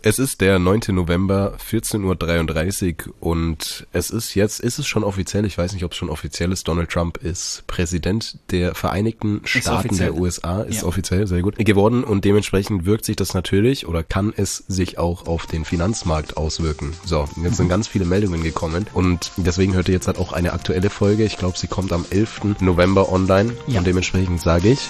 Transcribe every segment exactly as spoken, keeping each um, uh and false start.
Es ist der neunte November, vierzehn Uhr dreiunddreißig und es ist jetzt, ist es schon offiziell, ich weiß nicht, ob es schon offiziell ist, Donald Trump ist Präsident der Vereinigten Staaten der U S A, ist ja. offiziell, sehr gut, geworden und dementsprechend wirkt sich das natürlich oder kann es sich auch auf den Finanzmarkt auswirken. So, jetzt sind ganz viele Meldungen gekommen und deswegen hört ihr jetzt halt auch eine aktuelle Folge. Ich glaube, sie kommt am elften November online ja. und dementsprechend sage ich...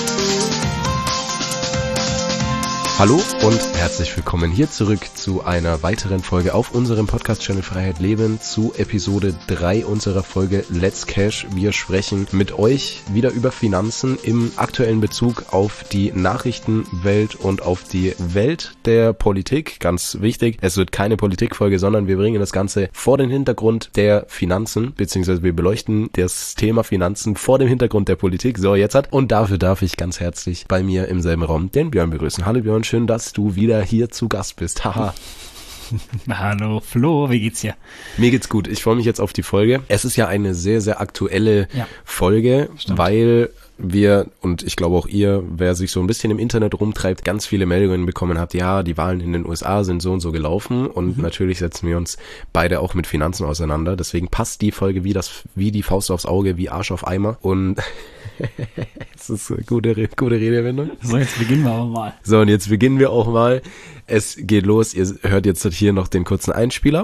Hallo und herzlich willkommen hier zurück zu einer weiteren Folge auf unserem Podcast-Channel Freiheit Leben zu Episode drei unserer Folge Let's Cash. Wir sprechen mit euch wieder über Finanzen im aktuellen Bezug auf die Nachrichtenwelt und auf die Welt der Politik. Ganz wichtig, es wird keine Politikfolge, sondern wir bringen das Ganze vor den Hintergrund der Finanzen, beziehungsweise wir beleuchten das Thema Finanzen vor dem Hintergrund der Politik. So, jetzt hat und dafür darf ich ganz herzlich bei mir im selben Raum den Björn begrüßen. Hallo Björn. Schön, dass du wieder hier zu Gast bist. Haha. Hallo Flo, wie geht's dir? Mir geht's gut. Ich freue mich jetzt auf die Folge. Es ist ja eine sehr, sehr aktuelle ja. Folge, Stimmt. weil wir, und ich glaube auch ihr, wer sich so ein bisschen im Internet rumtreibt, ganz viele Meldungen bekommen hat, ja, die Wahlen in den U S A sind so und so gelaufen und mhm. natürlich setzen wir uns beide auch mit Finanzen auseinander. Deswegen passt die Folge wie das, wie die Faust aufs Auge, wie Arsch auf Eimer und das ist eine gute, gute Redewendung. So, jetzt beginnen wir aber mal. So, und jetzt beginnen wir auch mal. Es geht los. Ihr hört jetzt hier noch den kurzen Einspieler.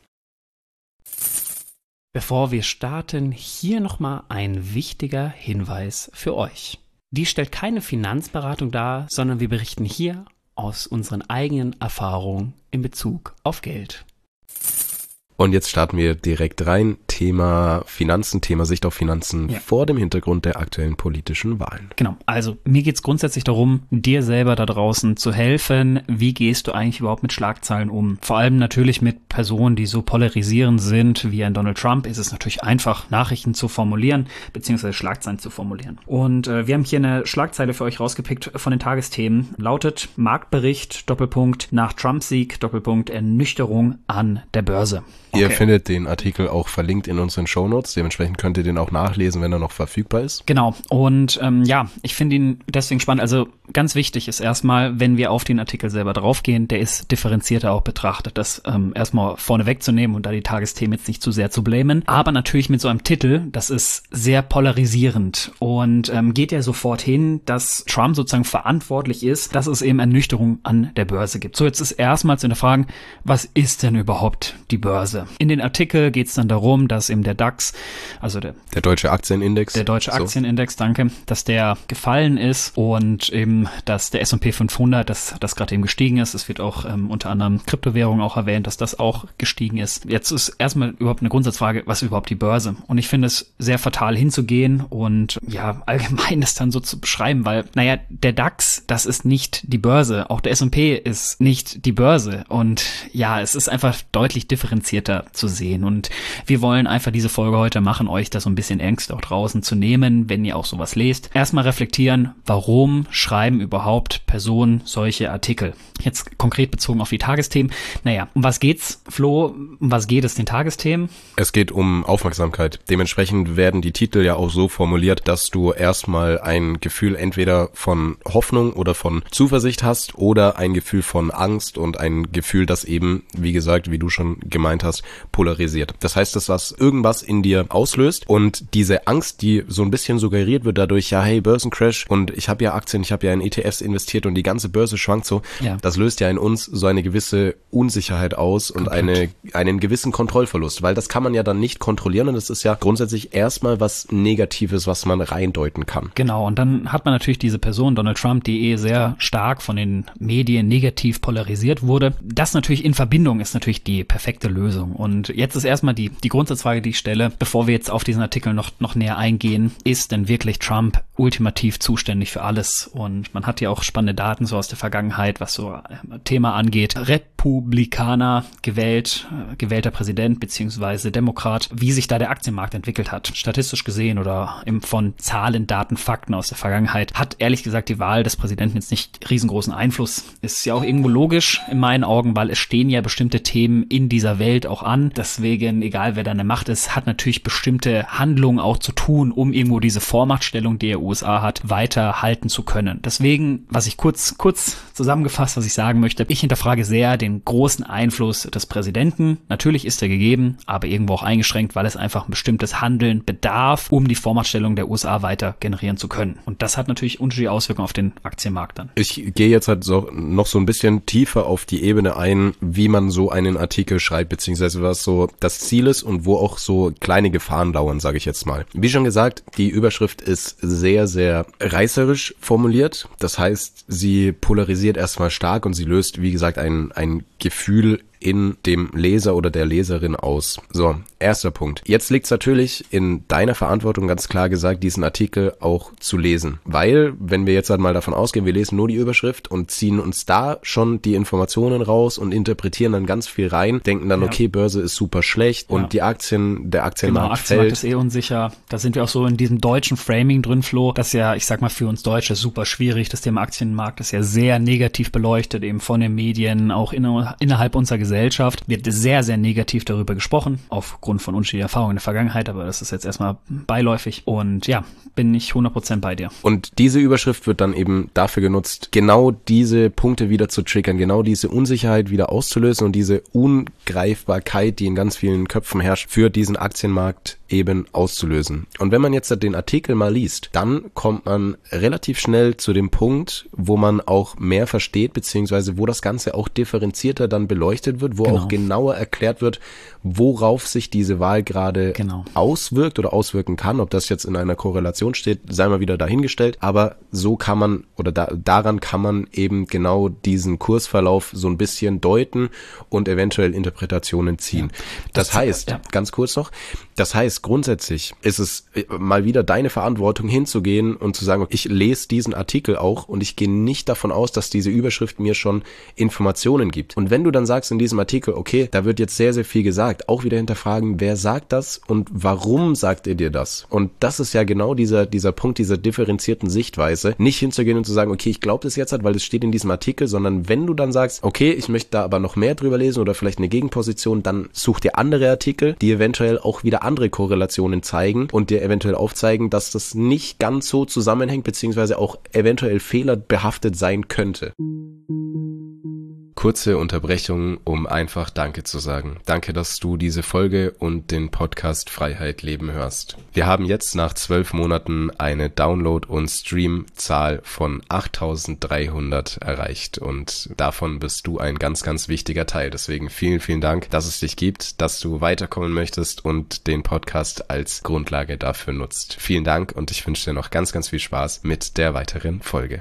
Bevor wir starten, hier nochmal ein wichtiger Hinweis für euch. Dies stellt keine Finanzberatung dar, sondern wir berichten hier aus unseren eigenen Erfahrungen in Bezug auf Geld. Und jetzt starten wir direkt rein. Thema Finanzen, Thema Sicht auf Finanzen ja. vor dem Hintergrund der aktuellen politischen Wahlen. Genau, also mir geht es grundsätzlich darum, dir selber da draußen zu helfen. Wie gehst du eigentlich überhaupt mit Schlagzeilen um? Vor allem natürlich mit Personen, die so polarisierend sind wie ein Donald Trump, ist es natürlich einfach, Nachrichten zu formulieren, beziehungsweise Schlagzeilen zu formulieren. Und äh, wir haben hier eine Schlagzeile für euch rausgepickt von den Tagesthemen. Lautet Marktbericht, Doppelpunkt, nach Trump-Sieg, Doppelpunkt, Ernüchterung an der Börse. Okay. Ihr findet den Artikel auch verlinkt in unseren Shownotes, dementsprechend könnt ihr den auch nachlesen, wenn er noch verfügbar ist. Genau, und ähm, ja, ich finde ihn deswegen spannend. Also ganz wichtig ist erstmal, wenn wir auf den Artikel selber draufgehen, der ist differenzierter auch betrachtet, das ähm, erstmal vorne wegzunehmen und da die Tagesthemen jetzt nicht zu sehr zu blamen. Aber natürlich mit so einem Titel, das ist sehr polarisierend und ähm, geht ja sofort hin, dass Trump sozusagen verantwortlich ist, dass es eben Ernüchterung an der Börse gibt. So, jetzt ist erstmal zu hinterfragen, was ist denn überhaupt die Börse? In den Artikel geht es dann darum, dass eben der DAX, also der, der deutsche Aktienindex, der deutsche so. Aktienindex, danke, dass der gefallen ist und eben, dass der S und P fünfhundert, dass das gerade eben gestiegen ist. Es wird auch ähm, unter anderem Kryptowährungen auch erwähnt, dass das auch gestiegen ist. Jetzt ist erstmal überhaupt eine Grundsatzfrage, was ist überhaupt die Börse? Und ich finde es sehr fatal hinzugehen und ja, allgemein das dann so zu beschreiben, weil, naja, der DAX, das ist nicht die Börse. Auch der S und P ist nicht die Börse. Und ja, es ist einfach deutlich differenzierter zu sehen und wir wollen einfach diese Folge heute machen, euch da so ein bisschen Ängste auch draußen zu nehmen, wenn ihr auch sowas lest. Erstmal reflektieren, warum schreiben überhaupt Personen solche Artikel? Jetzt konkret bezogen auf die Tagesthemen. Naja, um was geht's, Flo? Um was geht es den Tagesthemen? Es geht um Aufmerksamkeit. Dementsprechend werden die Titel ja auch so formuliert, dass du erstmal ein Gefühl entweder von Hoffnung oder von Zuversicht hast oder ein Gefühl von Angst und ein Gefühl, das eben, wie gesagt, wie du schon gemeint hast, polarisiert. Das heißt, dass was irgendwas in dir auslöst und diese Angst, die so ein bisschen suggeriert wird dadurch, ja, hey, Börsencrash und ich habe ja Aktien, ich habe ja in E T Fs investiert und die ganze Börse schwankt so, ja. Das löst ja in uns so eine gewisse Unsicherheit aus und eine, einen gewissen Kontrollverlust, weil das kann man ja dann nicht kontrollieren und das ist ja grundsätzlich erstmal was Negatives, was man reindeuten kann. Genau, und dann hat man natürlich diese Person, Donald Trump, die eh sehr stark von den Medien negativ polarisiert wurde. Das natürlich in Verbindung ist natürlich die perfekte Lösung. Und jetzt ist erstmal die, die Grundsatzfrage, die ich stelle, bevor wir jetzt auf diesen Artikel noch, noch näher eingehen, ist denn wirklich Trump ultimativ zuständig für alles? Und man hat ja auch spannende Daten so aus der Vergangenheit, was so Thema angeht. Repub- Republikaner gewählt, äh, gewählter Präsident beziehungsweise Demokrat, wie sich da der Aktienmarkt entwickelt hat. Statistisch gesehen oder im, von Zahlen, Daten, Fakten aus der Vergangenheit hat ehrlich gesagt die Wahl des Präsidenten jetzt nicht riesengroßen Einfluss. Ist ja auch irgendwo logisch in meinen Augen, weil es stehen ja bestimmte Themen in dieser Welt auch an. Deswegen, egal wer da an der Macht ist, hat natürlich bestimmte Handlungen auch zu tun, um irgendwo diese Vormachtstellung, die die U S A hat, weiter halten zu können. Deswegen, was ich kurz, kurz zusammengefasst, was ich sagen möchte, ich hinterfrage sehr den großen Einfluss des Präsidenten. Natürlich ist er gegeben, aber irgendwo auch eingeschränkt, weil es einfach ein bestimmtes Handeln bedarf, um die Vormachtstellung der U S A weiter generieren zu können. Und das hat natürlich unterschiedliche Auswirkungen auf den Aktienmarkt dann. Ich gehe jetzt halt so, noch so ein bisschen tiefer auf die Ebene ein, wie man so einen Artikel schreibt, beziehungsweise was so das Ziel ist und wo auch so kleine Gefahren lauern, sage ich jetzt mal. Wie schon gesagt, die Überschrift ist sehr, sehr reißerisch formuliert. Das heißt, sie polarisiert erstmal stark und sie löst, wie gesagt, ein, ein Gefühl in dem Leser oder der Leserin aus. So, erster Punkt. Jetzt liegt es natürlich in deiner Verantwortung, ganz klar gesagt, diesen Artikel auch zu lesen. Weil, wenn wir jetzt halt mal davon ausgehen, wir lesen nur die Überschrift und ziehen uns da schon die Informationen raus und interpretieren dann ganz viel rein, denken dann, ja. okay, Börse ist super schlecht und ja. die Aktien, der Aktienmarkt genau, Aktienmarkt fällt. ist eh unsicher. Da sind wir auch so in diesem deutschen Framing drin, Flo. Das ist ja, ich sag mal, für uns Deutsche super schwierig. Das Thema Aktienmarkt ist ja sehr negativ beleuchtet, eben von den Medien, auch in, innerhalb unserer Gesellschaft. Wird sehr, sehr negativ darüber gesprochen, aufgrund von unterschiedlichen Erfahrungen in der Vergangenheit, aber das ist jetzt erstmal beiläufig und ja, bin ich hundert Prozent bei dir. Und diese Überschrift wird dann eben dafür genutzt, genau diese Punkte wieder zu triggern, genau diese Unsicherheit wieder auszulösen und diese Ungreifbarkeit, die in ganz vielen Köpfen herrscht, für diesen Aktienmarkt eben auszulösen. Und wenn man jetzt den Artikel mal liest, dann kommt man relativ schnell zu dem Punkt, wo man auch mehr versteht, beziehungsweise wo das Ganze auch differenzierter dann beleuchtet wird, wo genau. auch genauer erklärt wird, worauf sich diese Wahl gerade genau. auswirkt oder auswirken kann. Ob das jetzt in einer Korrelation steht, sei mal wieder dahingestellt. Aber so kann man oder da, daran kann man eben genau diesen Kursverlauf so ein bisschen deuten und eventuell Interpretationen ziehen. Ja. Das, das heißt, ja. ganz kurz noch, das heißt, grundsätzlich ist es mal wieder deine Verantwortung hinzugehen und zu sagen, ich lese diesen Artikel auch und ich gehe nicht davon aus, dass diese Überschrift mir schon Informationen gibt. Und wenn du dann sagst in diesem Artikel, okay, da wird jetzt sehr, sehr viel gesagt, auch wieder hinterfragen, wer sagt das und warum sagt er dir das? Und das ist ja genau dieser dieser Punkt dieser differenzierten Sichtweise, nicht hinzugehen und zu sagen, okay, ich glaube das jetzt halt, weil es steht in diesem Artikel, sondern wenn du dann sagst, okay, ich möchte da aber noch mehr drüber lesen oder vielleicht eine Gegenposition, dann such dir andere Artikel, die eventuell auch wieder andere Korrelationen zeigen und dir eventuell aufzeigen, dass das nicht ganz so zusammenhängt, beziehungsweise auch eventuell fehlerbehaftet sein könnte. Kurze Unterbrechung, um einfach Danke zu sagen. Danke, dass du diese Folge und den Podcast Freiheit Leben hörst. Wir haben jetzt nach zwölf Monaten eine Download- und Stream-Zahl von achttausenddreihundert erreicht und davon bist du ein ganz, ganz wichtiger Teil. Deswegen vielen, vielen Dank, dass es dich gibt, dass du weiterkommen möchtest und den Podcast als Grundlage dafür nutzt. Vielen Dank und ich wünsche dir noch ganz, ganz viel Spaß mit der weiteren Folge.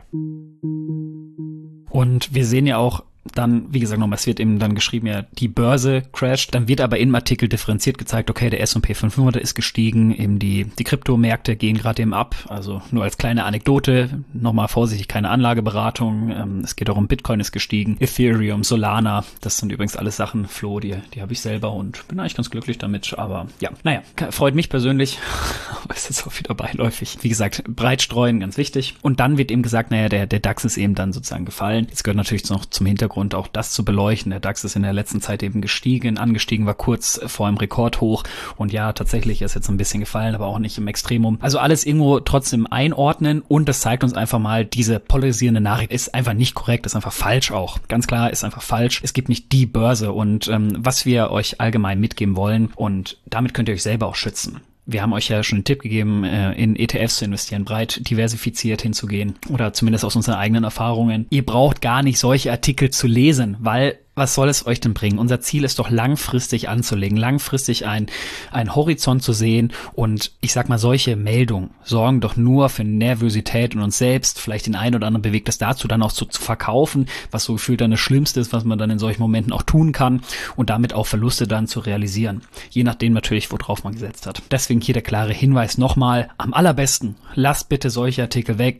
Und wir sehen ja auch, dann, wie gesagt, nochmal, es wird eben dann geschrieben, ja, die Börse crasht. Dann wird aber im Artikel differenziert gezeigt, okay, der S und P fünfhundert ist gestiegen, eben die die Kryptomärkte gehen gerade eben ab. Also nur als kleine Anekdote, nochmal vorsichtig, keine Anlageberatung. Ähm, es geht auch um Bitcoin ist gestiegen, Ethereum, Solana, das sind übrigens alles Sachen, Flo, die die habe ich selber und bin eigentlich ganz glücklich damit. Aber ja, naja, freut mich persönlich, aber es ist auch wieder beiläufig. Wie gesagt, breit streuen, ganz wichtig. Und dann wird eben gesagt, naja, der der DAX ist eben dann sozusagen gefallen. Jetzt gehört natürlich noch zum Hintergrund und auch das zu beleuchten. Der DAX ist in der letzten Zeit eben gestiegen, angestiegen, war kurz vor einem Rekordhoch und ja, tatsächlich ist jetzt ein bisschen gefallen, aber auch nicht im Extremum. Also alles irgendwo trotzdem einordnen und das zeigt uns einfach mal, diese polarisierende Nachricht ist einfach nicht korrekt, ist einfach falsch auch. Ganz klar, ist einfach falsch. Es gibt nicht die Börse und ähm, was wir euch allgemein mitgeben wollen und damit könnt ihr euch selber auch schützen. Wir haben euch ja schon einen Tipp gegeben, in E T Fs zu investieren, breit diversifiziert hinzugehen oder zumindest aus unseren eigenen Erfahrungen. Ihr braucht gar nicht solche Artikel zu lesen, weil was soll es euch denn bringen? Unser Ziel ist doch langfristig anzulegen, langfristig ein, ein Horizont zu sehen und ich sag mal, solche Meldungen sorgen doch nur für Nervosität in uns selbst, vielleicht den einen oder anderen bewegt es dazu, dann auch zu, zu verkaufen, was so gefühlt dann das Schlimmste ist, was man dann in solchen Momenten auch tun kann und damit auch Verluste dann zu realisieren, je nachdem natürlich, worauf man gesetzt hat. Deswegen hier der klare Hinweis nochmal, am allerbesten, lasst bitte solche Artikel weg.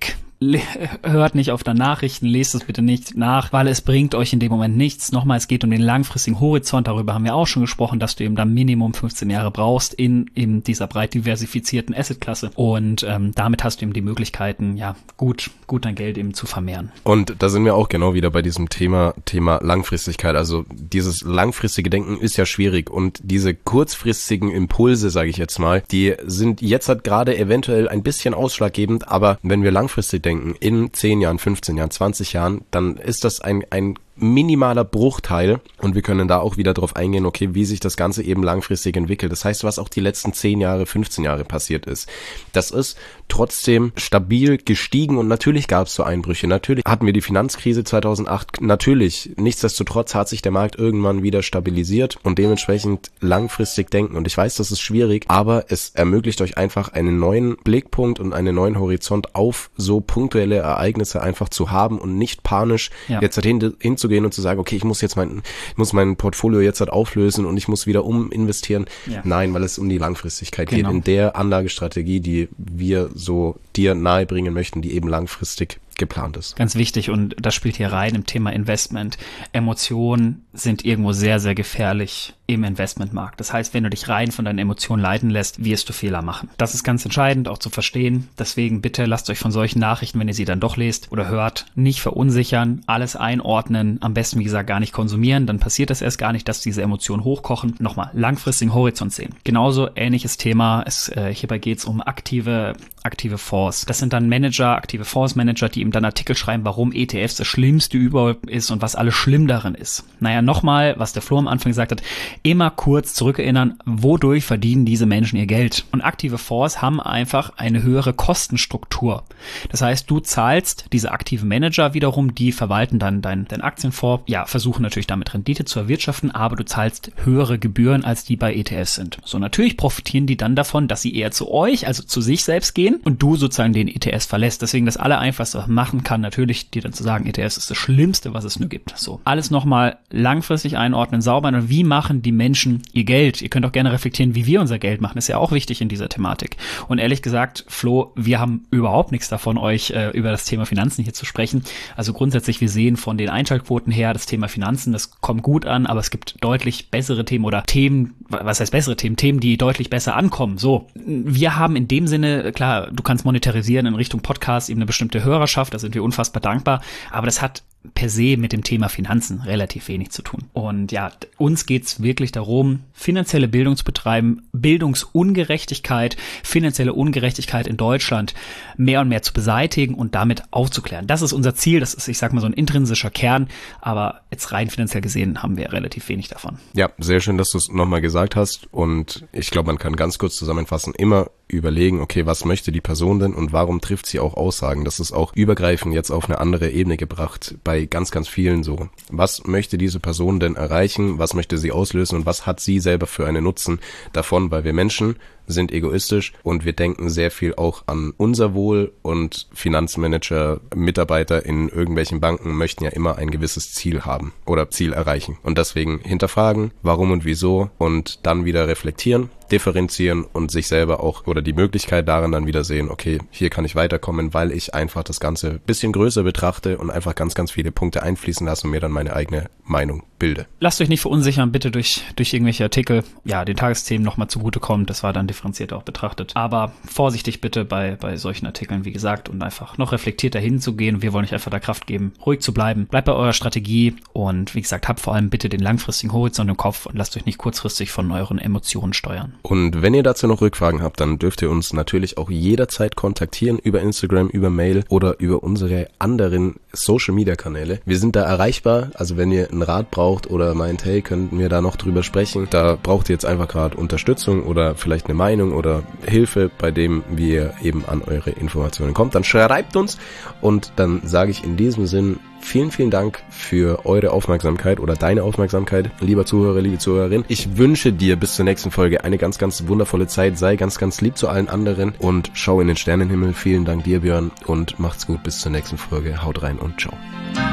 hört nicht auf der Nachrichten, lest es bitte nicht nach, weil es bringt euch in dem Moment nichts. Nochmal, es geht um den langfristigen Horizont, darüber haben wir auch schon gesprochen, dass du eben dann Minimum fünfzehn Jahre brauchst in eben dieser breit diversifizierten Assetklasse und ähm, damit hast du eben die Möglichkeiten, ja, gut, gut dein Geld eben zu vermehren. Und da sind wir auch genau wieder bei diesem Thema, Thema Langfristigkeit. Also dieses langfristige Denken ist ja schwierig und diese kurzfristigen Impulse, sage ich jetzt mal, die sind jetzt halt gerade eventuell ein bisschen ausschlaggebend, aber wenn wir langfristig denken, in zehn Jahren, fünfzehn Jahren, zwanzig Jahren, dann ist das ein, ein minimaler Bruchteil und wir können da auch wieder drauf eingehen, okay, wie sich das Ganze eben langfristig entwickelt. Das heißt, was auch die letzten zehn Jahre, fünfzehn Jahre passiert ist. Das ist trotzdem stabil gestiegen und natürlich gab es so Einbrüche. Natürlich hatten wir die Finanzkrise zweitausendacht. Natürlich, nichtsdestotrotz hat sich der Markt irgendwann wieder stabilisiert und dementsprechend langfristig denken. Und ich weiß, das ist schwierig, aber es ermöglicht euch einfach einen neuen Blickpunkt und einen neuen Horizont auf so punktuelle Ereignisse einfach zu haben und nicht panisch ja. jetzt hin, hinzugehen und zu sagen, okay, ich muss jetzt mein, ich muss mein Portfolio jetzt halt auflösen und ich muss wieder uminvestieren. Ja. Nein, weil es um die Langfristigkeit genau. geht in der Anlagestrategie, die wir so dir nahebringen möchten, die eben langfristig geplant ist. Ganz wichtig und das spielt hier rein im Thema Investment. Emotionen sind irgendwo sehr, sehr gefährlich im Investmentmarkt. Das heißt, wenn du dich rein von deinen Emotionen leiten lässt, wirst du Fehler machen. Das ist ganz entscheidend, auch zu verstehen. Deswegen bitte lasst euch von solchen Nachrichten, wenn ihr sie dann doch lest oder hört, nicht verunsichern, alles einordnen, am besten, wie gesagt, gar nicht konsumieren. Dann passiert es erst gar nicht, dass diese Emotionen hochkochen. Nochmal, langfristigen Horizont sehen. Genauso ähnliches Thema. Es, äh, hierbei geht es um aktive, aktive Fonds. Das sind dann Manager, aktive Fondsmanager, die ihm dann Artikel schreiben, warum E T Fs das Schlimmste überhaupt ist und was alles schlimm darin ist. Naja, nochmal, was der Flo am Anfang gesagt hat, immer kurz zurückerinnern, wodurch verdienen diese Menschen ihr Geld. Und aktive Fonds haben einfach eine höhere Kostenstruktur. Das heißt, du zahlst diese aktiven Manager wiederum, die verwalten dann dein, dein Aktienfonds, ja, versuchen natürlich damit Rendite zu erwirtschaften, aber du zahlst höhere Gebühren, als die bei E T Fs sind. So, natürlich profitieren die dann davon, dass sie eher zu euch, also zu sich selbst gehen und du sozusagen den E T F verlässt. Deswegen das Allereinfachste machen kann, natürlich dir dann zu sagen, E T Fs ist das Schlimmste, was es nur gibt. So, alles nochmal langfristig einordnen, sauber. Und wie machen die Menschen ihr Geld? Ihr könnt auch gerne reflektieren, wie wir unser Geld machen. Ist ja auch wichtig in dieser Thematik. Und ehrlich gesagt, Flo, wir haben überhaupt nichts davon, euch äh, über das Thema Finanzen hier zu sprechen. Also grundsätzlich, wir sehen von den Einschaltquoten her, das Thema Finanzen, das kommt gut an, aber es gibt deutlich bessere Themen oder Themen, was heißt bessere Themen? Themen, die deutlich besser ankommen. So, wir haben in dem Sinne, klar, du kannst monetarisieren in Richtung Podcast, eben eine bestimmte Hörerschaft, da sind wir unfassbar dankbar, aber das hat per se mit dem Thema Finanzen relativ wenig zu tun. Und ja, uns geht's wirklich darum, finanzielle Bildung zu betreiben, Bildungsungerechtigkeit, finanzielle Ungerechtigkeit in Deutschland mehr und mehr zu beseitigen und damit aufzuklären. Das ist unser Ziel, das ist, ich sag mal, so ein intrinsischer Kern, aber jetzt rein finanziell gesehen haben wir relativ wenig davon. Ja, sehr schön, dass du es nochmal gesagt hast und ich glaube, man kann ganz kurz zusammenfassen, immer überlegen, okay, was möchte die Person denn und warum trifft sie auch Aussagen? Das ist auch übergreifend jetzt auf eine andere Ebene gebracht bei ganz, ganz vielen so. Was möchte diese Person denn erreichen? Was möchte sie auslösen und was hat sie selber für einen Nutzen davon? Weil wir Menschen sind egoistisch und wir denken sehr viel auch an unser Wohl und Finanzmanager, Mitarbeiter in irgendwelchen Banken möchten ja immer ein gewisses Ziel haben oder Ziel erreichen. Und deswegen hinterfragen, warum und wieso und dann wieder reflektieren, differenzieren und sich selber auch oder die Möglichkeit darin dann wieder sehen, okay, hier kann ich weiterkommen, weil ich einfach das Ganze ein bisschen größer betrachte und einfach ganz, ganz viele Punkte einfließen lasse und mir dann meine eigene Meinung bilde. Lasst euch nicht verunsichern, bitte durch, durch irgendwelche Artikel, ja, den Tagesthemen nochmal zugutekommen, das war dann differenziert auch betrachtet. Aber vorsichtig bitte bei, bei solchen Artikeln, wie gesagt, und einfach noch reflektiert dahin zu gehen. Wir wollen euch einfach da Kraft geben, ruhig zu bleiben. Bleibt bei eurer Strategie und wie gesagt, habt vor allem bitte den langfristigen Horizont im Kopf und lasst euch nicht kurzfristig von euren Emotionen steuern. Und wenn ihr dazu noch Rückfragen habt, dann dürft ihr uns natürlich auch jederzeit kontaktieren über Instagram, über Mail oder über unsere anderen Social-Media-Kanäle. Wir sind da erreichbar, also wenn ihr einen Rat braucht oder meint, hey, könnten wir da noch drüber sprechen, da braucht ihr jetzt einfach gerade Unterstützung oder vielleicht eine Meinung oder Hilfe, bei dem wie ihr eben an eure Informationen kommt, dann schreibt uns und dann sage ich in diesem Sinn vielen, vielen Dank für eure Aufmerksamkeit oder deine Aufmerksamkeit, lieber Zuhörer, liebe Zuhörerin. Ich wünsche dir bis zur nächsten Folge eine ganz, ganz wundervolle Zeit. Sei ganz, ganz lieb zu allen anderen und schau in den Sternenhimmel. Vielen Dank dir, Björn, und macht's gut bis zur nächsten Folge. Haut rein und ciao.